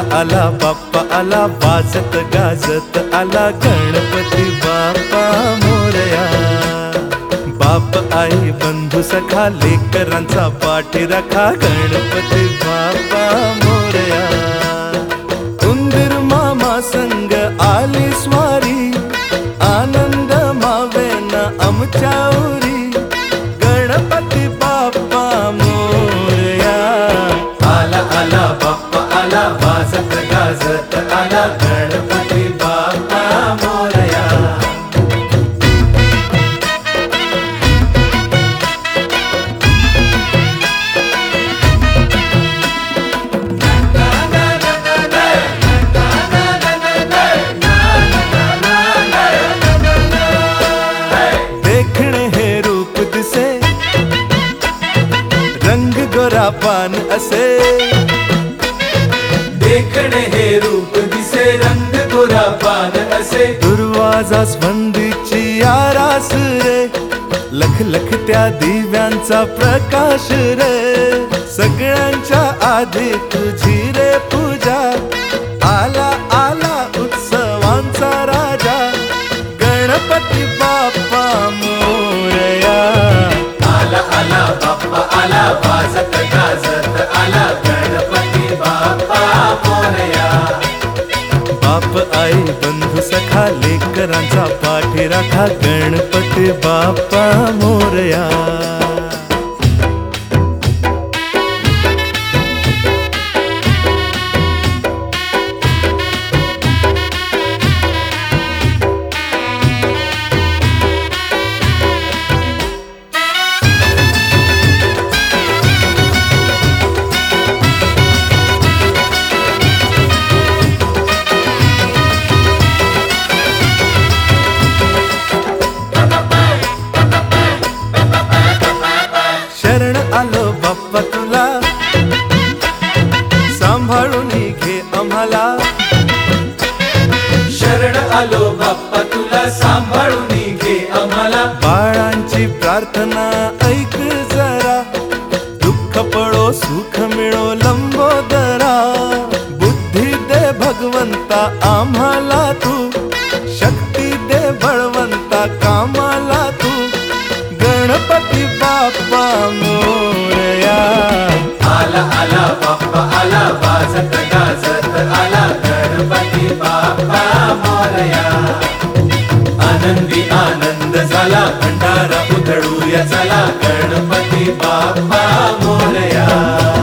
आला बाप्पा आला, वाजत गाजत आला गणपती बाप्पा मोरया। बाप आई बंधू सखा लेकरांचा पाठीराखा गणपती बाप्पा मोरया। उंदीर मामा संग आली स्वारी, आनंद मावेना आमच्या उरी गणपती बाप्पा मोरया। आला आला बाप्पा आला, वाजत गाजत आला गणपती बाप्पा मोरया। देखणे हे रूप दिसे, रंग गोरा पान असे। देखणे हे रूप दिसे, रंग गोरा पान असे। दुर्वाजा स्पंदीची आरास रे, लख लख त्या दिव्यांचा प्रकाश रे। सगळ्यांच्या आधी तुझी रे पूजा, आला आला उत्सवांचा राजा गणपती बाप्पा मोरया। आला आला बाप्पा आला, वाजत गाजत आला गणपती बाप्पा मोरया। बाप आई बंधू सखा लेकरांचा पाठीराखा गणपती बाप्पा मोरया। शरण आलो बाप्पा तुला, सांभाळून घे आम्हाला। शरण आलो बाप्पा तुला, सांभाळून घे आम्हाला। बाळांची प्रार्थना ऐक जरा, दुःख पडो सुख मिळो लंबोदरा। बुद्धी दे भगवंता आम्हाला तू, शक्ती दे बळवंता कामाला तू गणपती बाप्पा मोरया। आला आला बाप्पा आला, वाजत गाजत आला गणपती बाप्पा मोरया। आनंदी आनंद झाला, भंडारा उधळूया चला गणपती बाप्पा मोरया।